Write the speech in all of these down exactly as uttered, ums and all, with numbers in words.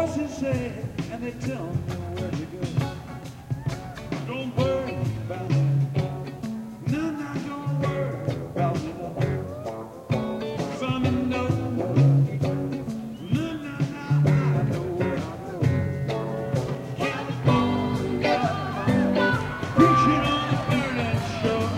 voices say, and they tell me where to go. Don't worry about it. No, no, don't worry about it. Cause I'm in no worry. No, no, no, I know where I go. California, preaching on the burning shore.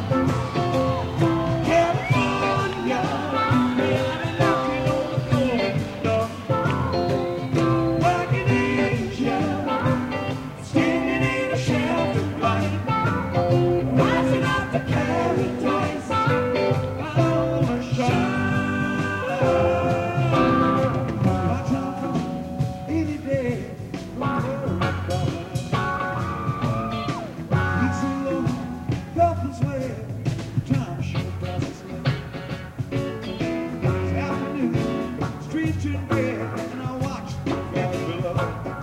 California, knocking on the golden door. Like an angel, standing in a sheltered light, rising up to paradise. I wanna shine. My time, any day, don't worry about it. It's a long, helpless way. Time sure passes slow. It's afternoon, streets turn red, and I watch the crowd below.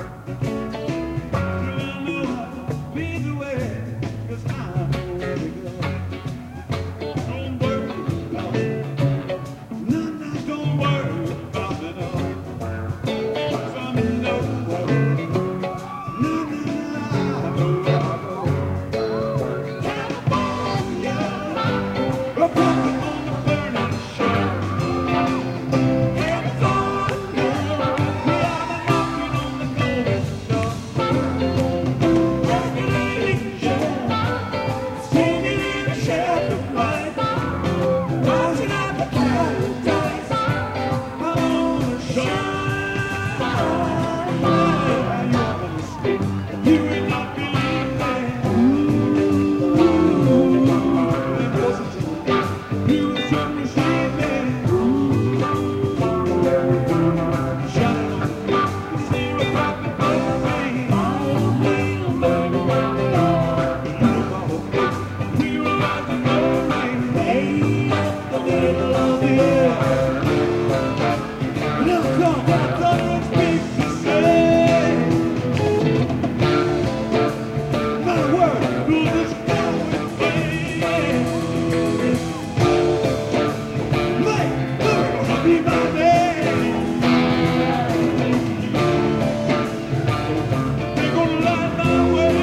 Till I know I lead the way, 'cause I know where to go. Don't worry about it. No, no, don't worry about it, no. 'Cause I'm in no worry. No, no, no, I know where I go. California, a puppet on the burning shore. California, yeah, I'm knocking on the golden door. Like an angel, standing in a sheltered light, rising up to paradise. I wanna shine. You're a mistake. You will not believe me. It wasn't you who took me, saved me. Shining on me, you see what happened to me. We were right to know me. The middle of the air. Now come back, others speak the same. My word will just go with me. May Lord be my name. They're gonna light my way.